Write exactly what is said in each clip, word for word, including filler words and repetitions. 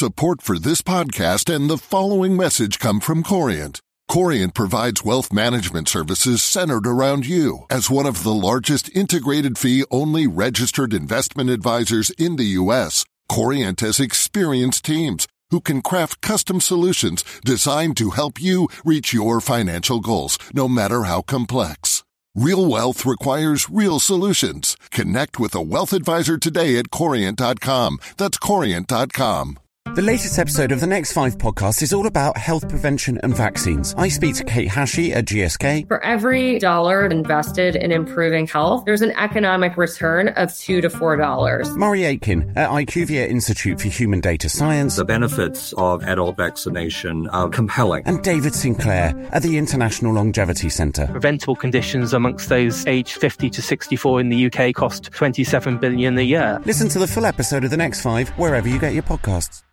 Support for this podcast and the following message come from Corient. Corient provides wealth management services centered around you. As one of the largest integrated fee-only registered investment advisors in the U S, Corient has experienced teams who can craft custom solutions designed to help you reach your financial goals, no matter how complex. Real wealth requires real solutions. Connect with a wealth advisor today at corient dot com. That's corient dot com. The latest episode of the Next Five podcast is all about health prevention and vaccines. I speak to Kate Hashey at G S K. For every dollar invested in improving health, there's an economic return of two to four dollars. Murray Aitken at IQVIA Institute for Human Data Science. The benefits of adult vaccination are compelling. And David Sinclair at the International Longevity Centre. Preventable conditions amongst those aged fifty to sixty-four in the U K cost twenty-seven billion dollars a year. Listen to the full episode of The Next Five wherever you get your podcasts.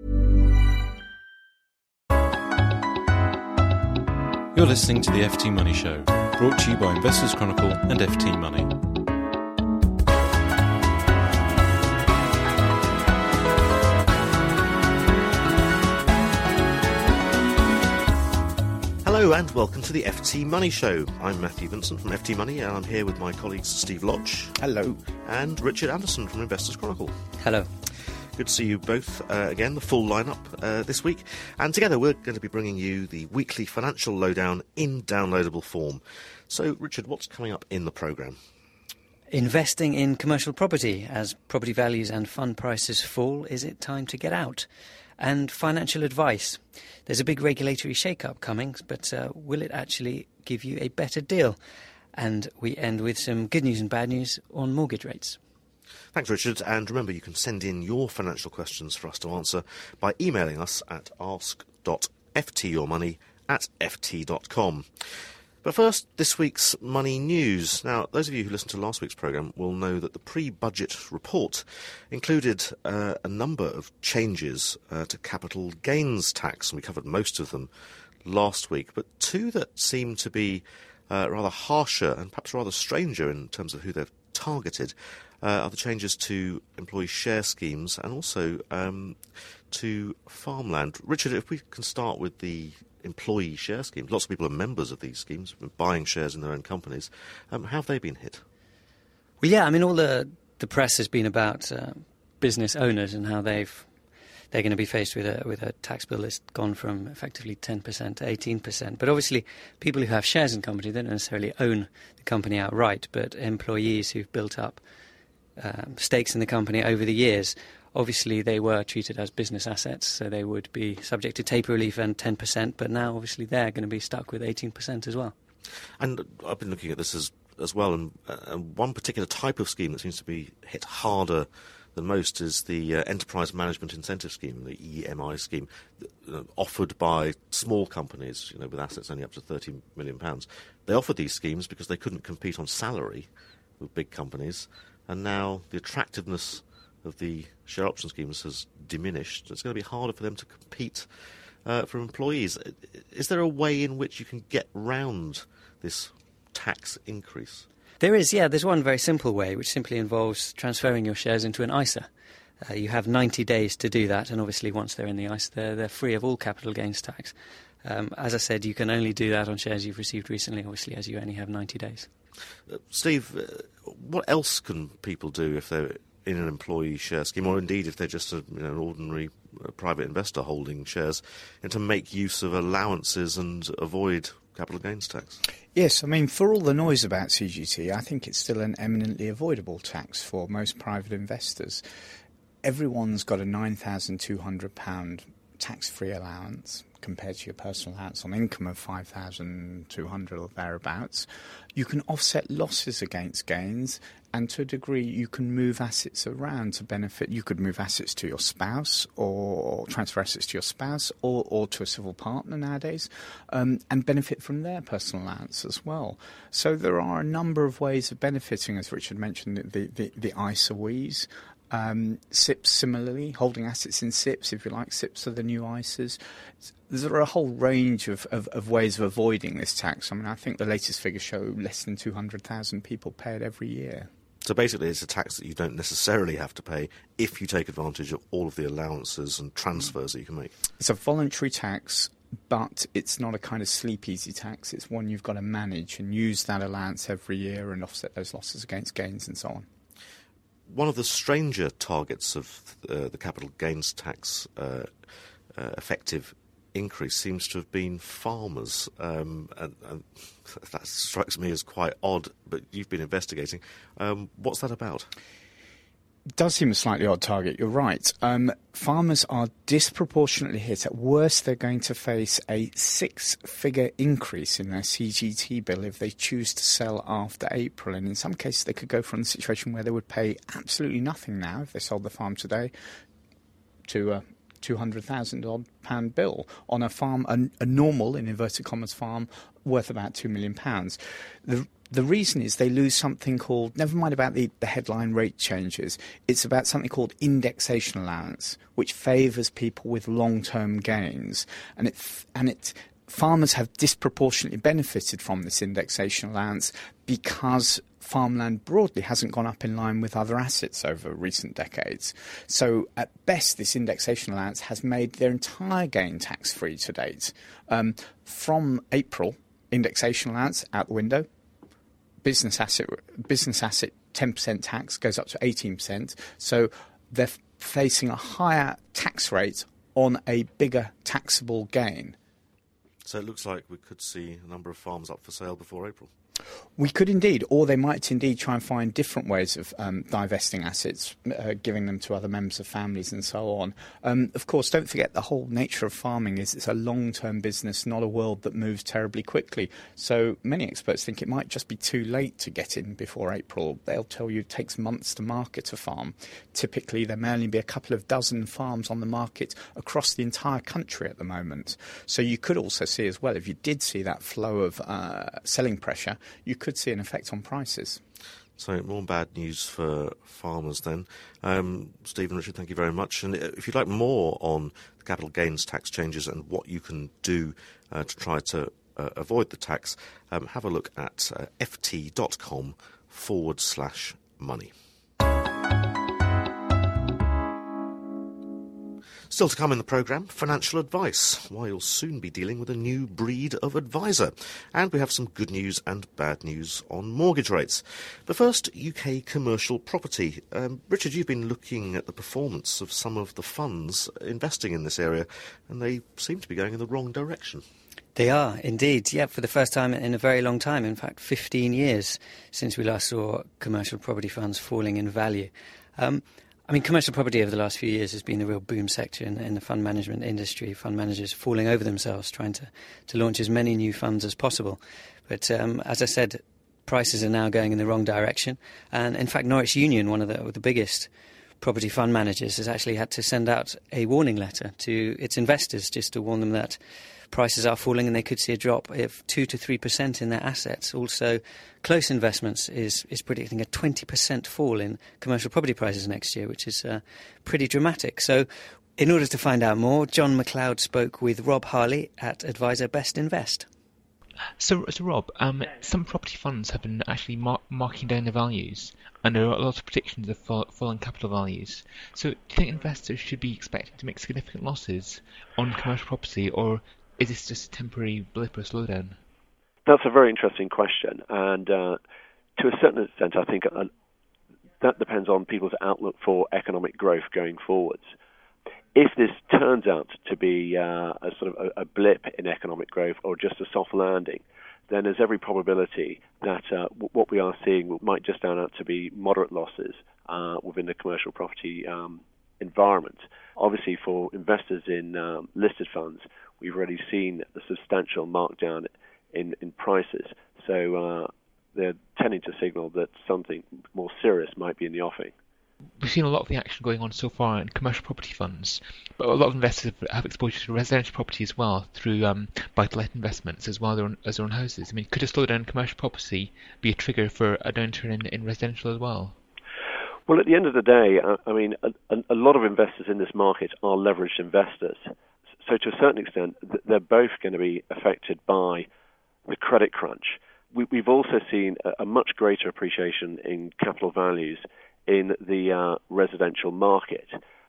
You're listening to the F T Money Show, brought to you by Investors Chronicle and F T Money. Hello and welcome to the F T Money Show. I'm Matthew Vincent from F T Money and I'm here with my colleagues Steve Lodge. Hello. And Richard Anderson from Investors Chronicle. Hello. Good to see you both uh, again, the full lineup uh, this week. And together we're going to be bringing you the weekly financial lowdown in downloadable form. So, Richard, what's coming up in the programme? Investing in commercial property. As property values and fund prices fall, is it time to get out? And financial advice. There's a big regulatory shake-up coming, but uh, will it actually give you a better deal? And we end with some good news and bad news on mortgage rates. Thanks, Richard. And remember, you can send in your financial questions for us to answer by emailing us at ask dot f t your money at f t dot com. But first, this week's money news. Now, those of you who listened to last week's programme will know that the pre-budget report included uh, a number of changes uh, to capital gains tax, and we covered most of them last week, but two that seem to be uh, rather harsher and perhaps rather stranger in terms of who they've targeted uh, are the changes to employee share schemes and also um, to farmland. Richard, if we can start with the employee share schemes. Lots of people are members of these schemes, buying shares in their own companies. Um, how have they been hit? Well, yeah, I mean, all the, the press has been about uh, business owners and how they've they're going to be faced with a with a tax bill that's gone from effectively ten percent to eighteen percent. But obviously, people who have shares in company don't necessarily own the company outright, but employees who've built up um, stakes in the company over the years. Obviously, they were treated as business assets, so they would be subject to taper relief and ten percent, but now, obviously, they're going to be stuck with eighteen percent as well. And I've been looking at this as, as well, and uh, one particular type of scheme that seems to be hit harder than most is the uh, Enterprise Management Incentive Scheme, the E M I scheme, uh, offered by small companies, you know, with assets only up to thirty million pounds. They offered these schemes because they couldn't compete on salary with big companies, and now the attractiveness of the share option schemes has diminished. It's going to be harder for them to compete uh, for employees. Is there a way in which you can get round this tax increase? There is, yeah. There's one very simple way, which simply involves transferring your shares into an I S A. Uh, you have ninety days to do that, and obviously once they're in the I S A, they're, they're free of all capital gains tax. Um, as I said, you can only do that on shares you've received recently, obviously, as you only have ninety days. Uh, Steve, uh, what else can people do if they're in an employee share scheme, or indeed if they're just a, you know, an ordinary uh, private investor holding shares, and to make use of allowances and avoid capital gains tax? Yes, I mean, for all the noise about C G T, I think it's still an eminently avoidable tax for most private investors. Everyone's got a nine thousand two hundred pounds tax-free allowance compared to your personal allowance on income of five thousand two hundred pounds or thereabouts. You can offset losses against gains, and to a degree you can move assets around to benefit. You could move assets to your spouse or transfer assets to your spouse or, or to a civil partner nowadays, um, and benefit from their personal allowance as well. So there are a number of ways of benefiting, as Richard mentioned, the, the, the I S A Ws. Um, S I Ps similarly, holding assets in S I Ps, if you like. S I Ps are the new I S As. There are a whole range of, of, of ways of avoiding this tax. I mean, I think the latest figures show less than two hundred thousand people pay it every year. So basically it's a tax that you don't necessarily have to pay if you take advantage of all of the allowances and transfers that you can make. It's a voluntary tax, but it's not a kind of sleep easy tax. It's one you've got to manage and use that allowance every year and offset those losses against gains and so on. One of the stranger targets of uh, the capital gains tax uh, uh, effective increase seems to have been farmers, um, and, and that strikes me as quite odd, but you've been investigating. Um, what's that about? It does seem a slightly odd target, you're right. Um, farmers are disproportionately hit. At worst, they're going to face a six-figure increase in their C G T bill if they choose to sell after April. And in some cases, they could go from a situation where they would pay absolutely nothing now if they sold the farm today to a two hundred thousand odd pound bill on a farm, a, a normal, in inverted commas, farm worth about two million pounds. The The reason is they lose something called, never mind about the, the headline rate changes, it's about something called indexation allowance, which favours people with long-term gains. And it, and it, farmers have disproportionately benefited from this indexation allowance because farmland broadly hasn't gone up in line with other assets over recent decades. So at best, this indexation allowance has made their entire gain tax-free to date. Um, from April, indexation allowance out the window. Business asset, business asset, ten percent tax goes up to eighteen percent. So they're facing a higher tax rate on a bigger taxable gain. So it looks like we could see a number of farms up for sale before April. We could indeed, or they might indeed try and find different ways of um, divesting assets, uh, giving them to other members of families and so on. Um, of course, don't forget the whole nature of farming is it's a long-term business, not a world that moves terribly quickly. So many experts think it might just be too late to get in before April. They'll tell you it takes months to market a farm. Typically, there may only be a couple of dozen farms on the market across the entire country at the moment. So you could also see as well, if you did see that flow of uh, selling pressure, you could see an effect on prices. So more bad news for farmers then. Um, Stephen, Richard, thank you very much. And if you'd like more on the capital gains tax changes and what you can do uh, to try to uh, avoid the tax, um, have a look at uh, ft.com forward slash money. Still to come in the programme, financial advice, why you'll soon be dealing with a new breed of advisor. And we have some good news and bad news on mortgage rates. But first, U K commercial property. Um, Richard, you've been looking at the performance of some of the funds investing in this area, and they seem to be going in the wrong direction. They are, indeed. Yeah, for the first time in a very long time, in fact, fifteen years since we last saw commercial property funds falling in value. Um, I mean, commercial property over the last few years has been a real boom sector in, in the fund management industry, fund managers falling over themselves trying to, to launch as many new funds as possible. But um, as I said, prices are now going in the wrong direction. And in fact, Norwich Union, one of the, the biggest property fund managers, has actually had to send out a warning letter to its investors just to warn them that prices are falling and they could see a drop of two to three percent in their assets. Also, Close Investments is, is predicting a twenty percent fall in commercial property prices next year, which is uh, pretty dramatic. So in order to find out more, John McLeod spoke with Rob Harley at advisor Best Invest. So, so Rob, um, some property funds have been actually mar- marking down their values, and there are a lot of predictions of fall- falling capital values. So do you think investors should be expecting to make significant losses on commercial property, or is this just a temporary blip or slowdown? That's a very interesting question, and uh, to a certain extent, I think uh, that depends on people's outlook for economic growth going forwards. If this turns out to be uh, a sort of a, a blip in economic growth or just a soft landing, then there's every probability that uh, w- what we are seeing might just turn out to be moderate losses uh, within the commercial property um, environment. Obviously, for investors in um, listed funds, we've already seen a substantial markdown in, in prices. So uh, they're tending to signal that something more serious might be in the offing. We've seen a lot of the action going on so far in commercial property funds, but a lot of investors have exposure to residential property as well through um, buy-to-let investments as well as their, own, as their own houses. I mean, could a slowdown in commercial property be a trigger for a downturn in, in residential as well? Well, at the end of the day, I mean, a, a lot of investors in this market are leveraged investors. So to a certain extent, they're both going to be affected by the credit crunch. we, we've also seen a, a much greater appreciation in capital values in the uh, residential market,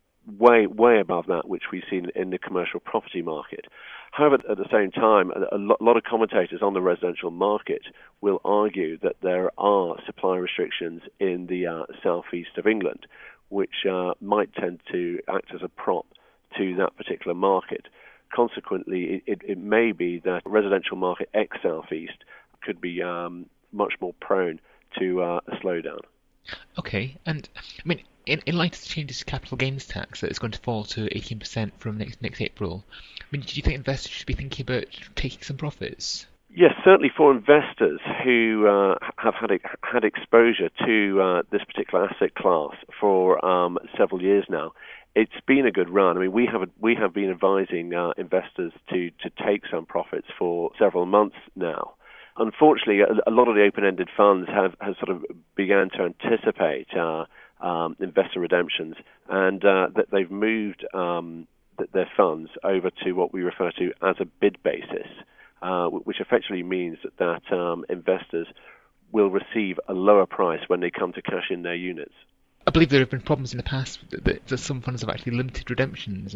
way way above that which we've seen in the commercial property market. However, at the same time, a, a lot of commentators on the residential market will argue that there are supply restrictions in the uh, southeast of England, which uh, might tend to act as a prop to that particular market. Consequently, it, it may be that residential market ex-southeast could be um, much more prone to uh, a slowdown. Okay, and I mean, in, in light of the changes to capital gains tax that is going to fall to eighteen percent from next next April, I mean, do you think investors should be thinking about taking some profits? Yes, certainly for investors who uh, have had had exposure to uh, this particular asset class for um, several years now, it's been a good run. I mean, we have we have been advising uh, investors to to take some profits for several months now. Unfortunately, a, a lot of the open-ended funds have, have sort of began to anticipate uh, um, investor redemptions, and uh, that they've moved um, th- their funds over to what we refer to as a bid basis, uh, which effectively means that, that um, investors will receive a lower price when they come to cash in their units. I believe there have been problems in the past that, that some funds have actually limited redemptions.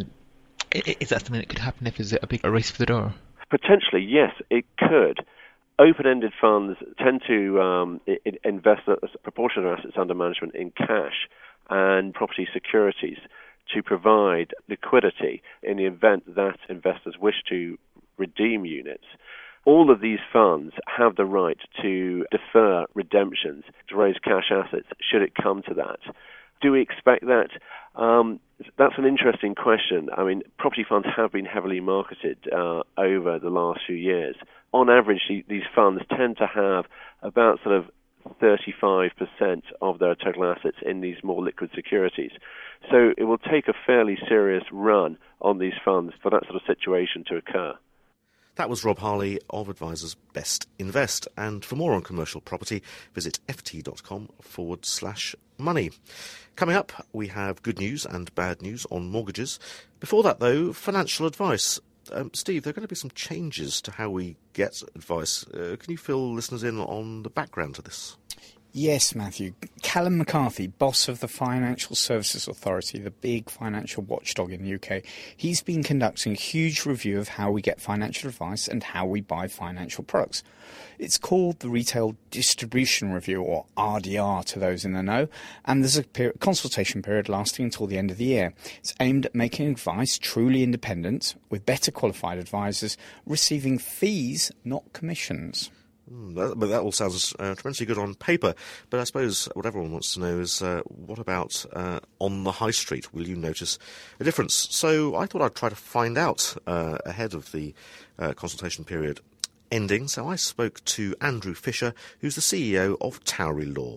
Is that something that could happen if there's a big race for the door? Potentially, yes, it could. Open-ended funds tend to um, invest a proportion of assets under management in cash and property securities to provide liquidity in the event that investors wish to redeem units. All of these funds have the right to defer redemptions to raise cash assets should it come to that. Do we expect that? Um, that's an interesting question. I mean, property funds have been heavily marketed uh, over the last few years. On average, these funds tend to have about sort of thirty-five percent of their total assets in these more liquid securities. So it will take a fairly serious run on these funds for that sort of situation to occur. That was Rob Harley of Advisors Best Invest. And for more on commercial property, visit ft.com forward slash money. Coming up, we have good news and bad news on mortgages. Before that, though, financial advice. Um, Steve, there are going to be some changes to how we get advice. Uh, can you fill listeners in on the background to this? Yes, Matthew. Callum McCarthy, boss of the Financial Services Authority, the big financial watchdog in the U K, he's been conducting a huge review of how we get financial advice and how we buy financial products. It's called the Retail Distribution Review, or R D R to those in the know, and there's a per- consultation period lasting until the end of the year. It's aimed at making advice truly independent, with better qualified advisors receiving fees, not commissions. Mm, that, but that all sounds uh, tremendously good on paper. But I suppose what everyone wants to know is uh, what about uh, on the high street? Will you notice a difference? So I thought I'd try to find out uh, ahead of the uh, consultation period ending. So I spoke to Andrew Fisher, who's the C E O of Towery Law.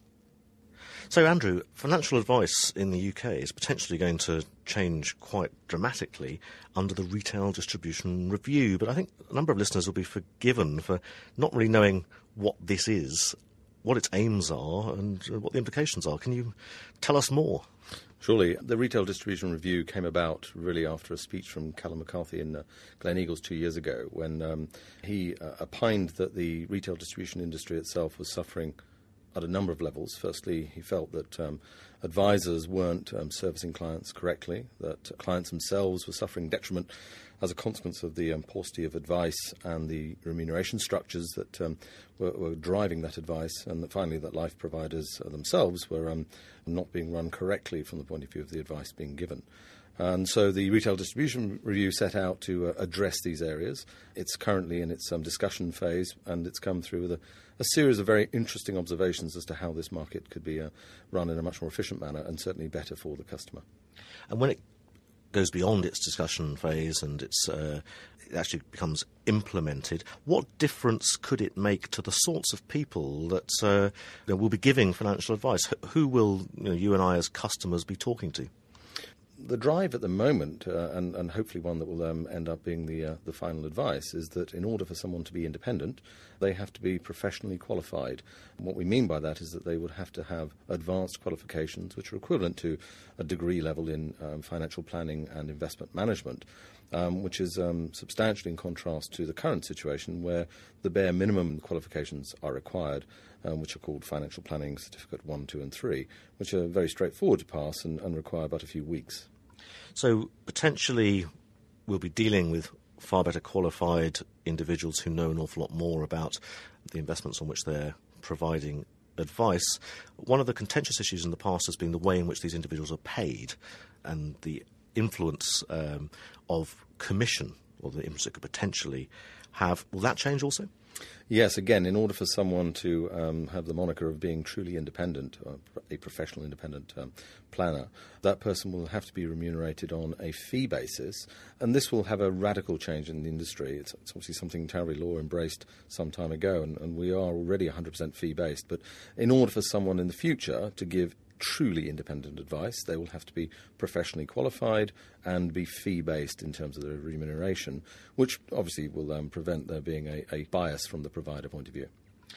So, Andrew, financial advice in the U K is potentially going to change quite dramatically under the Retail Distribution Review, but I think a number of listeners will be forgiven for not really knowing what this is, what its aims are, and what the implications are. Can you tell us more? Surely. The Retail Distribution Review came about really after a speech from Callum McCarthy in uh, Gleneagles two years ago, when um, he uh, opined that the retail distribution industry itself was suffering at a number of levels. Firstly, he felt that um, advisors weren't um, servicing clients correctly, that clients themselves were suffering detriment as a consequence of the um, paucity of advice and the remuneration structures that um, were, were driving that advice, and that finally that life providers themselves were um, not being run correctly from the point of view of the advice being given. And so the Retail Distribution Review set out to uh, address these areas. It's currently in its um, discussion phase, and it's come through with a, a series of very interesting observations as to how this market could be uh, run in a much more efficient manner and certainly better for the customer. And when it goes beyond its discussion phase and it's, uh, it actually becomes implemented, what difference could it make to the sorts of people that uh, you know, will be giving financial advice? Who will you, know, you and I as customers be talking to? the drive at the moment, uh, and, and hopefully one that will um, end up being the uh, the final advice, is that in order for someone to be independent, they have to be professionally qualified. And what we mean by that is that they would have to have advanced qualifications, which are equivalent to a degree level in um, financial planning and investment management, um, which is um, substantially in contrast to the current situation where the bare minimum qualifications are required, um, which are called Financial Planning Certificate one, two and three, which are very straightforward to pass and, and require but a few weeks. So potentially we'll be dealing with far better qualified individuals who know an awful lot more about the investments on which they're providing advice. One of the contentious issues in the past has been the way in which these individuals are paid and the influence um, of commission, or the influence it could potentially have. Will that change also? Yes, again, in order for someone to um, have the moniker of being truly independent, uh, a professional independent um, planner, that person will have to be remunerated on a fee basis, and this will have a radical change in the industry. It's, it's obviously something Towery Law embraced some time ago, and, and we are already one hundred percent fee-based, but in order for someone in the future to give truly independent advice, they will have to be professionally qualified and be fee-based in terms of their remuneration, which obviously will um, prevent there being a, a bias from the provider point of view.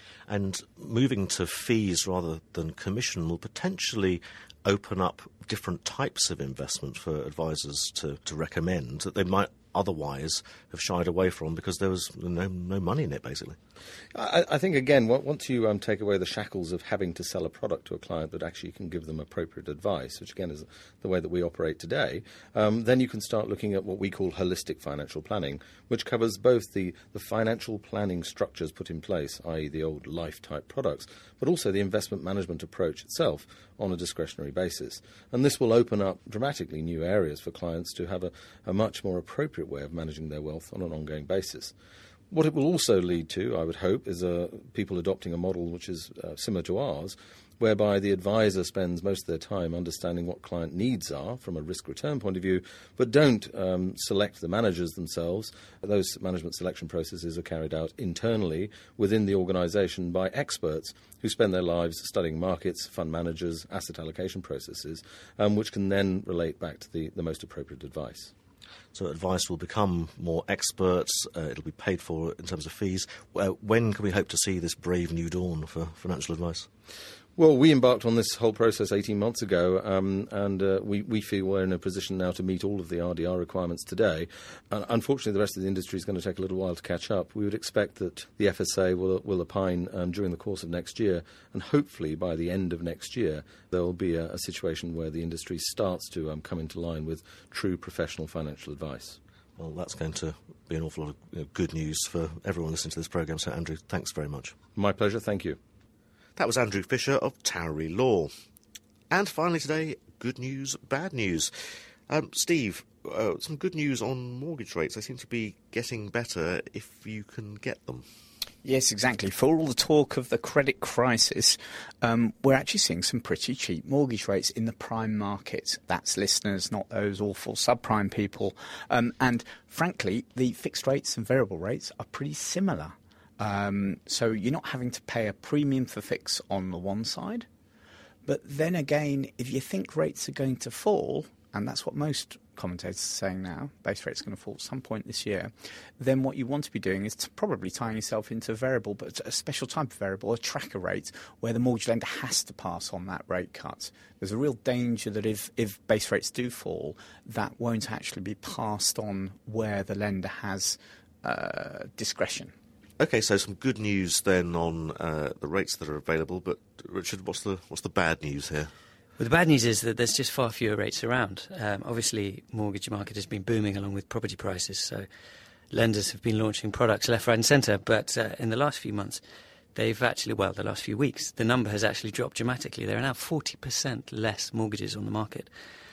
And moving to fees rather than commission will potentially open up different types of investment for advisors to, to recommend that they might otherwise have shied away from because there was no, no money in it, basically. I, I think, again, once you um, take away the shackles of having to sell a product to a client that actually can give them appropriate advice, which, again, is the way that we operate today, um, then you can start looking at what we call holistic financial planning, which covers both the, the financial planning structures put in place, that is the old life-type products, but also the investment management approach itself on a discretionary basis. And this will open up dramatically new areas for clients to have a, a much more appropriate way of managing their wealth on an ongoing basis. What it will also lead to, I would hope, is uh, people adopting a model which is uh, similar to ours, whereby the advisor spends most of their time understanding what client needs are from a risk-return point of view, but don't um, select the managers themselves. Those management selection processes are carried out internally within the organisation by experts who spend their lives studying markets, fund managers, asset allocation processes, um, which can then relate back to the, the most appropriate advice. So advice will become more experts, uh, it'll be paid for in terms of fees. Uh, when can we hope to see this brave new dawn for financial advice? Well, we embarked on this whole process eighteen months ago, um, and uh, we, we feel we're in a position now to meet all of the R D R requirements today. Uh, unfortunately, the rest of the industry is going to take a little while to catch up. We would expect that the F S A will, will opine um, during the course of next year, and hopefully by the end of next year, there will be a, a situation where the industry starts to um, come into line with true professional financial advice. Well, that's going to be an awful lot of you know, good news for everyone listening to this programme. So, Andrew, thanks very much. My pleasure. Thank you. That was Andrew Fisher of Towery Law. And finally today, good news, bad news. Um, Steve, uh, some good news on mortgage rates. They seem to be getting better if you can get them. Yes, exactly. For all the talk of the credit crisis, um, we're actually seeing some pretty cheap mortgage rates in the prime market. That's listeners, not those awful subprime people. Um, and frankly, the fixed rates and variable rates are pretty similar. Um, so you're not having to pay a premium for fix on the one side. But then again, if you think rates are going to fall, and that's what most commentators are saying now, base rates are going to fall at some point this year, then what you want to be doing is to probably tying yourself into a variable, but a special type of variable, a tracker rate, where the mortgage lender has to pass on that rate cut. There's a real danger that if, if base rates do fall, that won't actually be passed on where the lender has uh, discretion. OK, so some good news then on uh, the rates that are available, but Richard, what's the what's the bad news here? Well, the bad news is that there's just far fewer rates around. Um, obviously, mortgage market has been booming along with property prices, so lenders have been launching products left, right and centre, but uh, in the last few months, they've actually, well, the last few weeks, the number has actually dropped dramatically. There are now forty percent less mortgages on the market,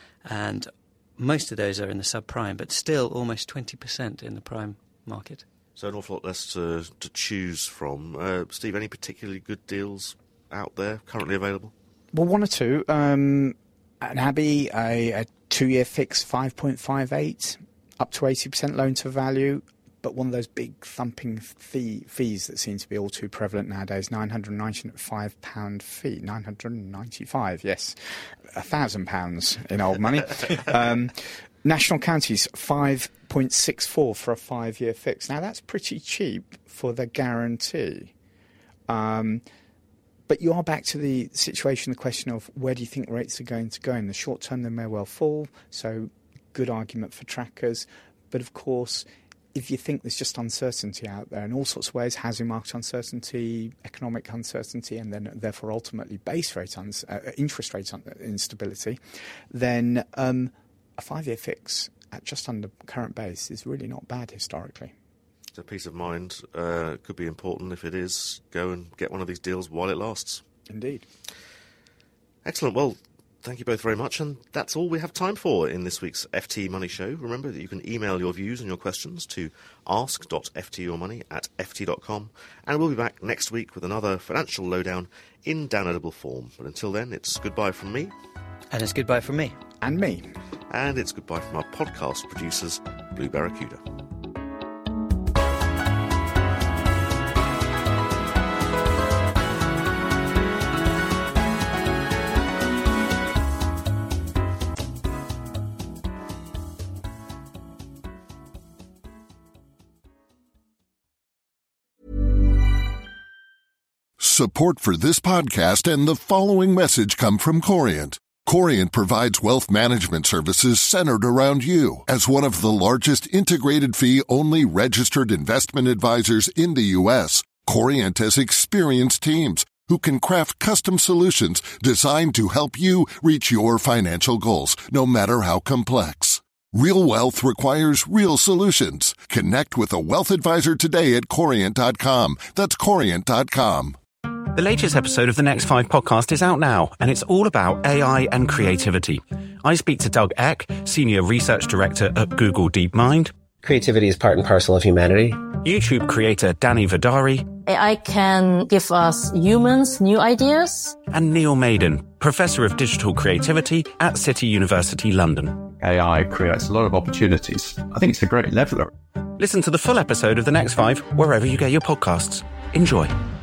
and most of those are in the subprime, but still almost twenty percent in the prime market. So an awful lot less to, to choose from. Uh, Steve, any particularly good deals out there currently available? Well, one or two. Um, an Abbey, a, a two-year fix, five point five eight, up to eighty percent loan to value. but one of those big thumping fee, fees that seem to be all too prevalent nowadays, nine hundred ninety-five pounds fee. nine hundred ninety-five, yes. one thousand pounds in old money. um, National Counties, five point six four for a five-year fix. Now, that's pretty cheap for the guarantee. Um, but you are back to the situation, the question of where do you think rates are going to go? In the short term, they may well fall, so good argument for trackers. But, of course, if you think there's just uncertainty out there in all sorts of ways, housing market uncertainty, economic uncertainty, and then therefore ultimately base rate, uns- uh, interest rate un- instability, then um, a five-year fix at just under current base is really not bad historically. So peace of mind uh, could be important. If it is, go and get one of these deals while it lasts. Indeed. Excellent. Well, thank you both very much, and that's all we have time for in this week's F T Money Show. Remember that you can email your views and your questions to ask dot f t your money at f t dot com, and we'll be back next week with another financial lowdown in downloadable form. But until then, it's goodbye from me. And it's goodbye from me. And me. And it's goodbye from our podcast producers, Blue Barracuda. Support for this podcast and the following message come from Corient. Corient provides wealth management services centered around you. As one of the largest integrated fee-only registered investment advisors in the U S, Corient has experienced teams who can craft custom solutions designed to help you reach your financial goals, no matter how complex. Real wealth requires real solutions. Connect with a wealth advisor today at corient dot com. That's corient dot com. The latest episode of the Next Five podcast is out now, and it's all about A I and creativity. I speak to Doug Eck, Senior Research Director at Google DeepMind. Creativity is part and parcel of humanity. YouTube creator Danny Vidari. A I can give us humans new ideas. And Neil Maiden, Professor of Digital Creativity at City University London. A I creates a lot of opportunities. I think it's a great leveler. Listen to the full episode of The Next Five wherever you get your podcasts. Enjoy.